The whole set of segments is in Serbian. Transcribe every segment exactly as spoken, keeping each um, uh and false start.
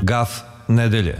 Gaf nedelje.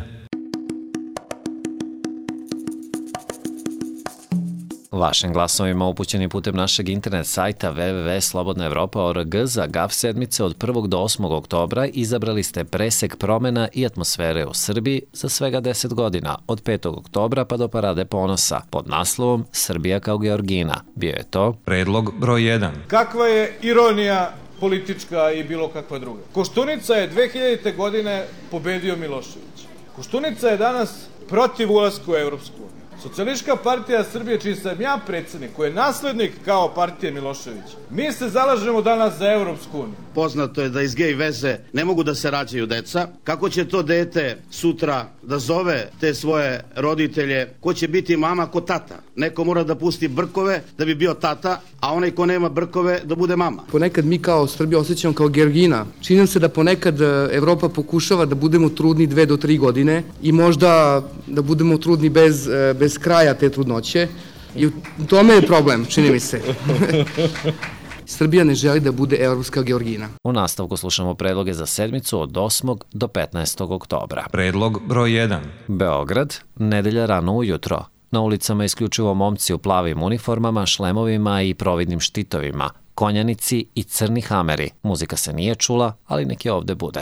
Vašim glasovima upućeni putem našeg internet sajta w w w tačka slobodna evropa tačka org za Gaf sedmice od prvog do osmog oktobra izabrali ste presek promena i atmosfere u Srbiji za svega deset godina, od petog oktobra pa do Parade ponosa, pod naslovom Srbija kao Georgina. Bio je to Predlog broj jedan. Kakva je ironija politička i bilo kakva druga. Koštunica je dve hiljadite. godine pobedio Milošević. Koštunica je danas protiv ulaska u Evropsku uniju. Socijalistička partija Srbije, čiji sam ja predsednik, koji je naslednik kao partije Miloševića, mi se zalažemo danas za Evropsku uniju. Poznato je da iz gej veze ne mogu da se rađaju deca. Kako će to dete sutra da zove te svoje roditelje? Ko će biti mama, ko tata? Neko mora da pusti brkove da bi bio tata, a onaj ko nema brkove da bude mama. Ponekad mi kao Srbija osjećamo kao Georgina. Čini nam se da ponekad Evropa pokušava da budemo trudni dve do tri godine i možda da budemo trudni bez, bez kraja te trudnoće. I u tome je problem, čini mi se. Srbija ne želi da bude evropska Georgina. U nastavku slušamo predloge za sedmicu od osmog do petnaestog oktobra. Predlog broj jedan. Beograd, nedelja rano ujutro. Na ulicama isključivo momci u plavim uniformama, šlemovima i providnim štitovima, konjanici i crni hameri. Muzika se nije čula, ali nek je ovde bude.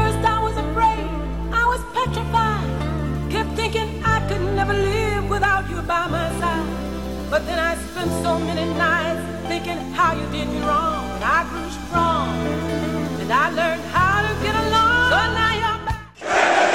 Thinking how you did me wrong, and I grew strong, and I learned how to get along. So now you're back.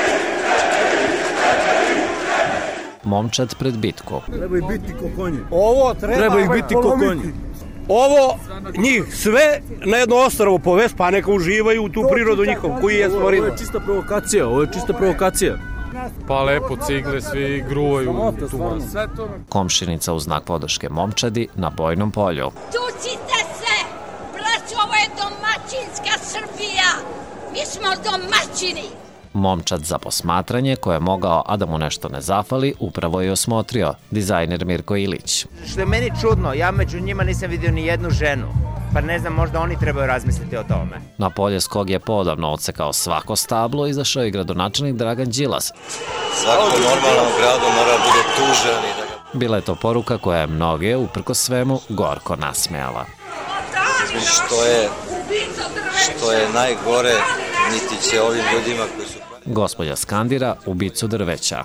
Momčad pred bitku. Trebaju biti ko konji. Ovo trebaju biti ko konji. Ovo njih sve na jedno ostrvo povest, pa neka uživaju u tu prirodu njihov koji je stvorio. Ovo je čista provokacija, ovo je čista provokacija. Pa lepo, cigle, svi gruvaju tu masu. Komšinica u znak podrške momčadi na bojnom polju. Tucite se, braćo, ovo je domaćinska Srbija. Mi smo domaćini. Momčad za posmatranje, koje je mogao, a da mu nešto ne zafali, upravo je osmotrio dizajner Mirko Ilić. Što je meni čudno, ja među njima nisam vidio ni jednu ženu. Pa ne znam, možda oni trebaju razmisliti o tome. Na polje s kog je poodavno odsekao svako stablo, izašao i gradonačelnik Dragan Đilas. Svako normalnom gradu mora bude tužan. Bila je to poruka koja je mnoge, uprkos svemu, gorko nasmejala. Što je, što je najgore, niti će ovim ljudima koji su... Gospođa skandira ubicu drveća.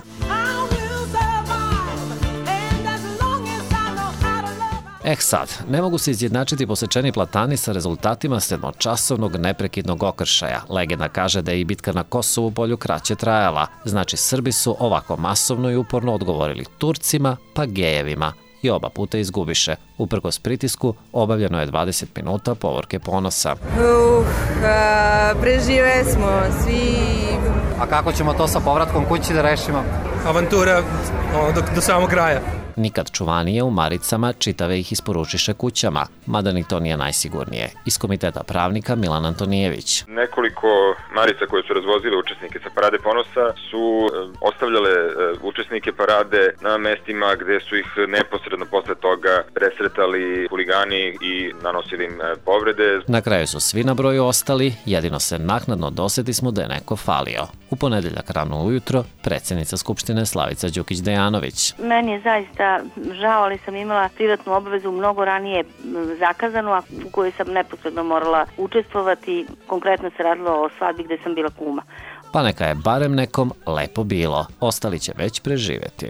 Eh sad, ne mogu se izjednačiti posečeni platani sa rezultatima sedmočasovnog neprekidnog okršaja. Legenda kaže da je i bitka na Kosovu polju kraće trajala. Znači, Srbi su ovako masovno i uporno odgovorili Turcima pa gejevima i oba puta izgubiše. Uprkos pritisku, obavljeno je dvadeset minuta povorke ponosa. Uh, a, prežive smo svi... A kako ćemo to sa povratkom kući da rešimo? Avantura o, do, do samog kraja. Nikad čuvanije u maricama, čitave ih isporučiše kućama, mada ni to nije najsigurnije. Iz Komiteta pravnika Milan Antonijević. Nekoliko marica koje su razvozile učesnike sa Parade ponosa su e, ostavljale e, učesnike parade na mestima gde su ih neposredno posle toga presretali huligani i nanosili im e, povrede. Na kraju su svi na broju ostali, jedino se naknadno dosetismo da je neko falio. U ponedeljak rano ujutro, predsjednica Skupštine Slavica Đukić-Dejanović. Meni je zaista žao, ali sam imala privatnu obavezu mnogo ranije zakazanu, a u kojoj sam neposredno morala učestvovati. Konkretno se radilo o svadbi gde sam bila kuma. Pa neka je barem nekom lepo bilo. Ostali će već preživjeti.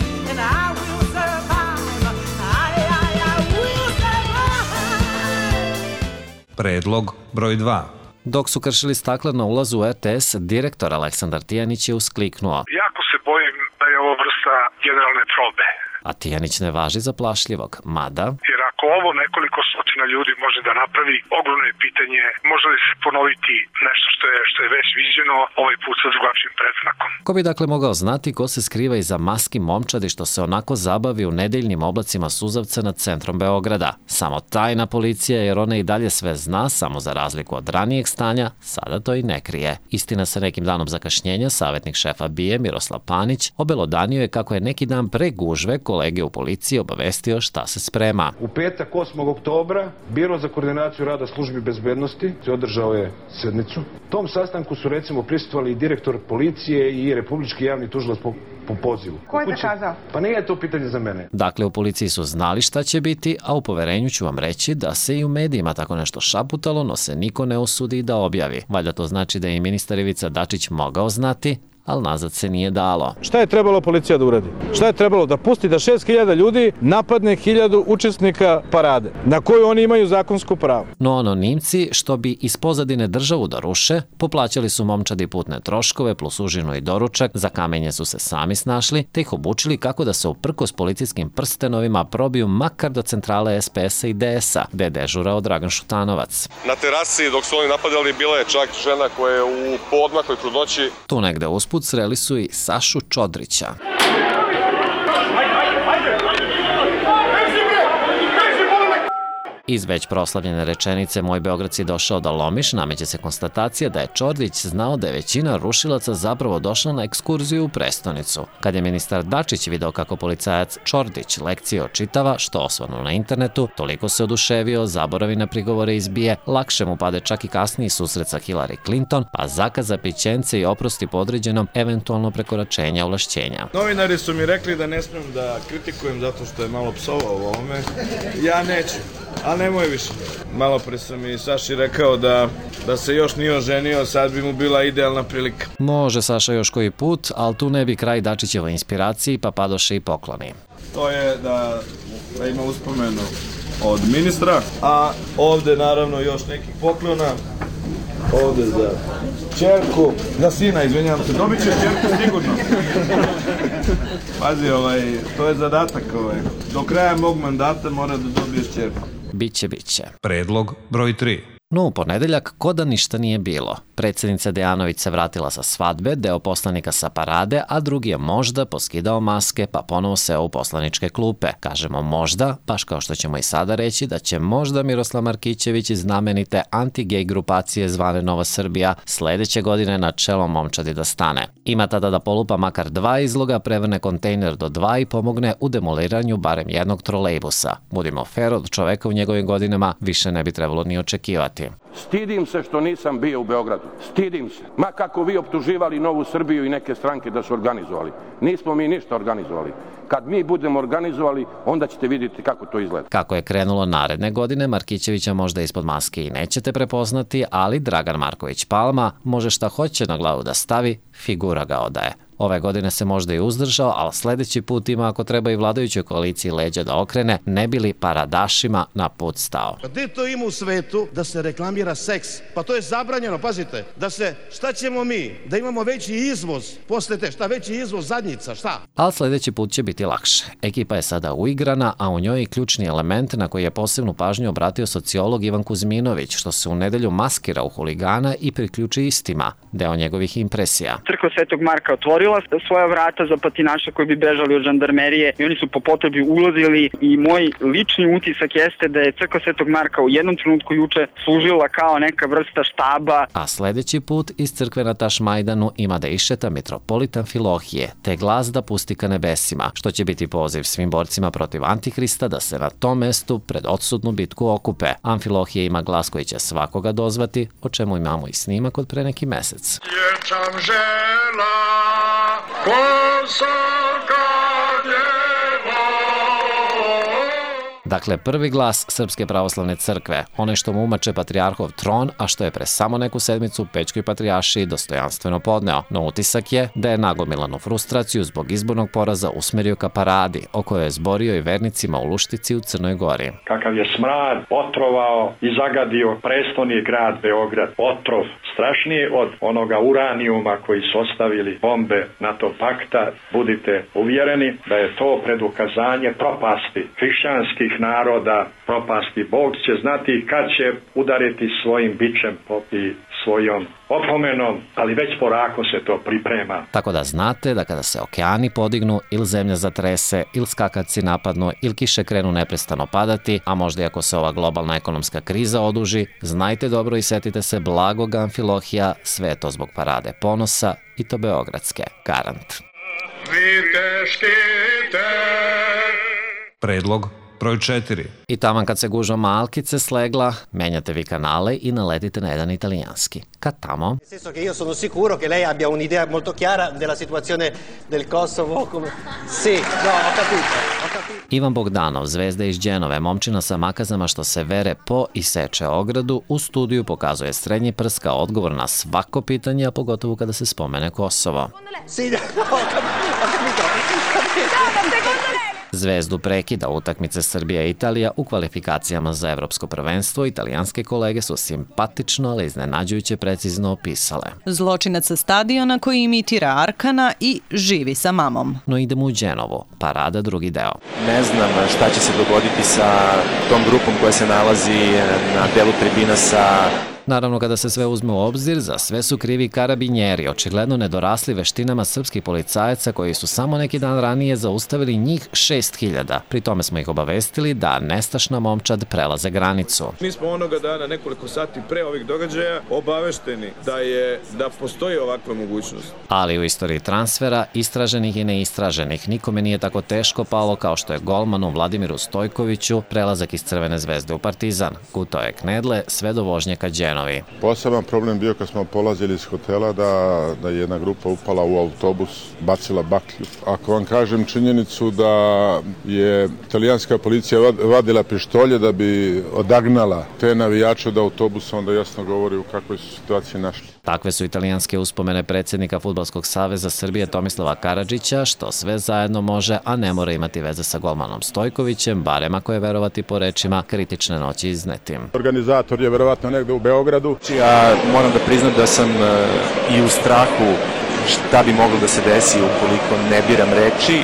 Predlog broj dva. Dok su kršili stakla na ulazu u R T S, direktor Aleksandar Tijanić je uskliknuo. Jako se bojim da je ovo vrsta generalne probe. A Tijanić ne važi za plašljivog, mada... Jer ako ovo nekoliko stotina ljudi može da napravi, ogromno je pitanje može li se ponoviti nešto što je, što je već viđeno, ovaj put sa drugačijim predznakom. Ko bi dakle mogao znati ko se skriva iza maski momčadi što se onako zabavi u nedeljnim oblacima suzavca nad centrom Beograda? Samo tajna policija, jer ona i dalje sve zna, samo za razliku od ranijeg stanja, sada to i ne krije. Istina, sa nekim danom zakašnjenja, savjetnik šefa B I A Miroslav Panić obelodanio je kako je neki dan pre gužve kolege u policiji obavestio šta se sprema. U petak petak osmog oktobra Biro za koordinaciju rada službi bezbednosti održao je sednicu. Tom sastanku su recimo prisustvovali i direktor policije i republički javni tužilac po, po pozivu. Ko je zakazao? Pa nije to pitanje za mene. Dakle, u policiji su znali šta će biti, a u poverenju ću vam reći da se i u medijima tako nešto šaputalo, no se niko ne usudi da objavi. Valjda to znači da je i ministar Ivica Dačić mogao znati, ali nazad se nije dalo. Šta je trebalo policija da uradi? Šta je trebalo? Da pusti da šest hiljada ljudi napadne hiljadu učesnika parade, na koju oni imaju zakonsko pravo. No anonimci, što bi iz pozadine državu da ruše, poplaćali su momčadi putne troškove plus užinu i doručak, za kamenje su se sami snašli, te ih obučili kako da se uprkos policijskim prstenovima probiju makar do centrale S P S-a i D S-a, gde je dežurao Dragan Šutanovac. Na terasi dok su oni napadali bila je čak žena koja je u poodmakloj trudnoći. Tu negde usput sreli su i Sašu Čodrića. Iz već proslavljene rečenice "Moj Beograd si došao da lomiš" nameće se konstatacija da je Čordić znao da je većina rušilaca zapravo došla na ekskurziju u prestonicu. Kad je ministar Dačić video kako policajac Čordić lekcije očitava, što osvanu na internetu, toliko se oduševio, zaboravi na prigovore izbije, lakše mu pade čak i kasniji susret sa Hillary Clinton, pa zakaza pićence i oprosti podređenom eventualno prekoračenja ovlašćenja. Novinari su mi rekli da ne smem da kritikujem zato što je malo psovao u ovome. Ja neću. Ali nemoj više. Malo pre sam i Saši rekao da, da se još nije oženio, sad bi mu bila idealna prilika. Može Saša još koji put, ali tu ne bi kraj Dačićevoj inspiraciji, pa padoše i pokloni. To je da, da ima uspomenu od ministra, a ovde naravno još nekih poklona. Ovde za čerku, za sina, izvinjam se, dobit će čerku sigurno. Pazi, ovaj, to je zadatak, ovaj. Do kraja mog mandata mora da dobiješ čerku. Biće, biće. Predlog broj tri. No, u ponedeljak ko da ništa nije bilo. Predsjednica Dejanović se vratila sa svadbe, deo poslanika sa parade, a drugi je možda poskidao maske pa ponovo seo u poslaničke klupe. Kažemo možda, baš kao što ćemo i sada reći da će možda Miroslav Markićević iz znamenite anti-gej grupacije zvane Nova Srbija sledeće godine na čelo momčadi da stane. Ima tada da polupa makar dva izloga, prevrne kontejner do dva i pomogne u demoliranju barem jednog trolejbusa. Budimo fer, od čoveka u njegovim godinama više ne bi trebalo ni očekivati. Stidim se što nisam bio u Beogradu. Stidim se. Ma kako vi optuživali Novu Srbiju i neke stranke da su organizovali. Nismo mi ništa organizovali. Kad mi budemo organizovali, onda ćete vidjeti kako to izgleda. Kako je krenulo naredne godine, Markićevića možda ispod maske i nećete prepoznati, ali Dragan Marković Palma može šta hoće na glavu da stavi, figura ga odaje. Ove godine se možda i uzdržao, ali sledeći put ima ako treba i vladajućoj koaliciji leđa da okrene, ne bi li paradašima na put stao. Pa gde to ima u svetu da se reklamira seks? Pa to je zabranjeno, pazite. Da se, šta ćemo mi? Da imamo veći izvoz posle te, šta veći izvoz zadnjica, šta? Ali sledeći put će biti lakše. Ekipa je sada uigrana, a u njoj je ključni element na koji je posebnu pažnju obratio sociolog Ivan Kuzminović, što se u nedelju maskira u huligana i priključi istima, deo njegovih impresija. Crkva Svetog Marka otvorila svoja vrata za patinaše koji bi bežali od žandarmerije i oni su po potrebi ulazili i moj lični utisak jeste da je Crkva Svetog Marka u jednom trenutku juče služila kao neka vrsta štaba. A sledeći put iz crkve na Tašmajdanu ima da išeta mitropolit Amfilohije, te glas da pusti ka nebesima, što će biti poziv svim borcima protiv Antihrista da se na tom mestu pred odsudnu bitku okupe. Amfilohije ima glas koji će svakoga dozvati, o čemu imamo i snimak od pre neki mesec. Dječam žela Kosoka djevo. Dakle, prvi glas Srpske pravoslavne crkve, onaj što mu umače patrijarhov tron, a što je pre samo neku sedmicu u Pećkoj patrijaršiji dostojanstveno podneo. No utisak je da je nagomilanu frustraciju zbog izbornog poraza usmerio ka paradi, o kojoj je zborio i vernicima u Luštici u Crnoj Gori. Kakav je smrad otrovao i zagadio prestoni grad Beograd. Otrov strašniji od onoga uranijuma koji su ostavili bombe NATO pakta. Budite uvjereni da je to predukazanje propasti hrišćanskih naroda, propasti. Bog će znati kad će udariti svojim bičem i svojom opomenom, ali već porako se to priprema. Tako da znate da kada se okeani podignu, ili zemlja zatrese, ili skakavci napadnu, ili kiše krenu neprestano padati, a možda i ako se ova globalna ekonomska kriza oduži, znajte dobro i setite se blagog Amfilohija, sve je to zbog parade ponosa i to beogradske. Garant. Predlog broj četiri. I taman kad se gužva malkice slegla, menjate vi kanale i naletite na jedan italijanski. Kad tamo... Nel senso che io sono sicuro che lei abbia un'idea molto chiara della situazione del Kosovo come... Sì, no, ho capito, ho capito. Ivan Bogdanov, zvezda iz Đenove, momčina sa makazama što se vere po i seče ogradu, u studiju pokazuje srednji prst kao odgovor na svako pitanje, a pogotovo kada se spomene Kosovo. Sì, no, ho capito, ho capito. Zvezdu prekida utakmice Srbija i Italija u kvalifikacijama za evropsko prvenstvo. Italijanske kolege su simpatično, ali iznenađujuće precizno opisale. Zločinac sa stadiona koji imitira Arkana i živi sa mamom. No idemo u Đenovu, parada drugi deo. Ne znam šta će se dogoditi sa tom grupom koja se nalazi na delu tribina sa... Naravno, kada se sve uzme u obzir, za sve su krivi karabinjeri, očigledno nedorasli veštinama srpskih policajaca koji su samo neki dan ranije zaustavili njih šest hiljada. Pri tome smo ih obavestili da nestašna momčad prelaze granicu. Mi smo onoga dana, nekoliko sati pre ovih događaja, obavešteni da je da postoji ovakva mogućnost. Ali u istoriji transfera, istraženih i neistraženih, nikome nije tako teško palo kao što je golmanu Vladimiru Stojkoviću prelazak iz Crvene zvezde u Partizan. Gutao je knedle sve do vožnje ka Đenovi. Poseban problem bio kad smo polazili iz hotela da, da je jedna grupa upala u autobus, bacila baklju. Ako vam kažem činjenicu da je italijanska policija vadila pištolje da bi odagnala te navijače od autobusa, onda jasno govori u kakvoj su situaciji našli. Takve su italijanske uspomene predsjednika Fudbalskog saveza Srbije Tomislava Karadžića, što sve zajedno može, a ne mora imati veze sa golmanom Stojkovićem, barem ako je verovati po rečima kritične noći iznetim. Organizator je verovatno negde u Beogradu. Ja moram da priznam da sam i u strahu šta bi moglo da se desi ukoliko ne biram reči.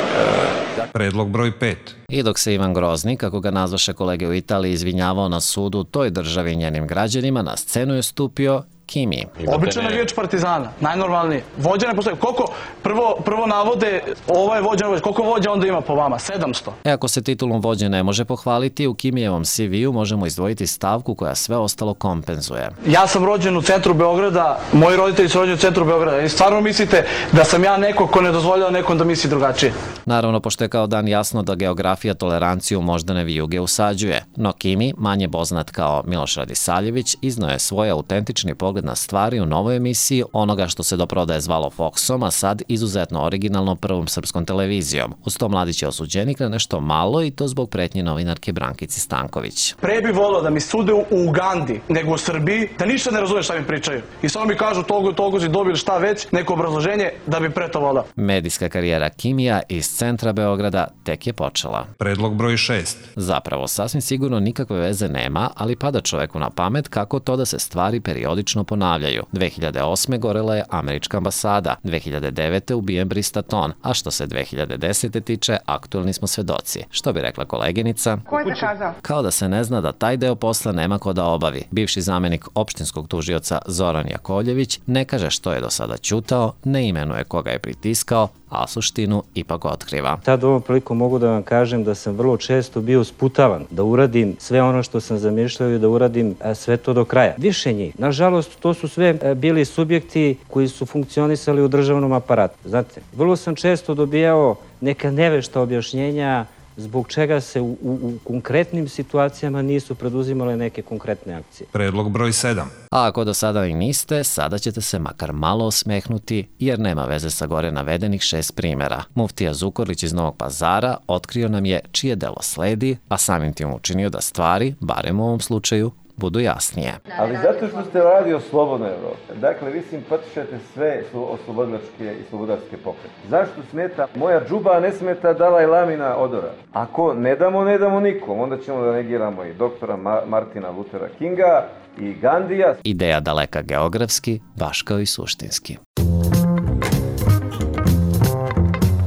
Predlog broj pet. I dok se Ivan Grozni, kako ga nazvaše kolege u Italiji, izvinjavao na sudu toj državi i njenim građanima, na scenu je stupio Kimi. Običan navijač Partizana, najnormalnije. Vođa ne postoji. Koliko prvo, prvo navode, ovo je vođa, koliko vođa onda ima po vama? sedamsto. E, ako se titulom vođe ne može pohvaliti, u Kimijevom C V-u možemo izdvojiti stavku koja sve ostalo kompenzuje. Ja sam rođen u centru Beograda, moji roditelji su rođeni u centru Beograda. I stvarno mislite da sam ja neko ko ne dozvoljava nekom da misli drugačije? Naravno, pošto je kao dan jasno da geografija toleranciju moždane vijuge usađuje. No Kimi, manje poznat kao Miloš Radisavljević, iznao je svoj autentični pogled na stvari u novoj emisiji onoga što se do prodaje zvalo Foxom, a sad izuzetno originalno Prvom srpskom televizijom. Uz to mladić je osuđenik na nešto malo i to zbog pretnje novinarke Brankici Stanković. Pre bi volao da mi sude u Ugandi nego u Srbiji, da ništa ne razume šta mi pričaju. I samo mi kažu togo, togo si dobili šta već, neko obrazloženje da bi pre to volao. Medijska karijera Kimija iz centra Beograda tek je počela. Predlog broj šest. Zapravo, sasvim sigurno nikakve veze nema, ali pada čoveku na pamet kako to da se stvari periodično ponavljaju. dve hiljade osme gorela je američka ambasada, dve hiljade devete ubijen Brista Ton, a što se dve hiljade desete tiče, aktuelni smo svedoci. Što bi rekla koleginica? Ko je zakazao? Kao da se ne zna da taj deo posla nema ko da obavi. Bivši zamenik opštinskog tužioca Zoran Jakovljević ne kaže što je do sada ćutao, ne imenuje koga je pritiskao, a suštinu ipak otkriva. Tad ovom prilikom mogu da vam kažem da sam vrlo često bio sputavan da uradim sve ono što sam zamišljao i da uradim sve to do kraja. Više njih. Nažalost, to su sve bili subjekti koji su funkcionisali u državnom aparatu. Znate, vrlo sam često dobijao neka nevešta objašnjenja zbog čega se u, u, u konkretnim situacijama nisu preduzimale neke konkretne akcije. Predlog broj sedam. A ako do sada i niste, sada ćete se makar malo osmehnuti, jer nema veze sa gore navedenih šest primjera. Muftija Zukorlić iz Novog Pazara otkrio nam je čije delo sledi, a samim tim učinio da stvari, barem u ovom slučaju, budu jasnije. Ali zato što ste radio Slobodna Evropa, dakle vi simpatišete sve oslobodilačke i slobodarske pokrete. Zašto smeta moja džuba, a ne smeta Dalaj Lamina odora? Ako ne damo, ne damo nikom, onda ćemo da negiramo i doktora Ma- Martina Luthera Kinga i Gandija. Ideja daleka geografski, baš kao i suštinski.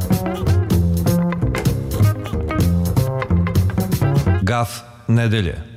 Gaf nedelje.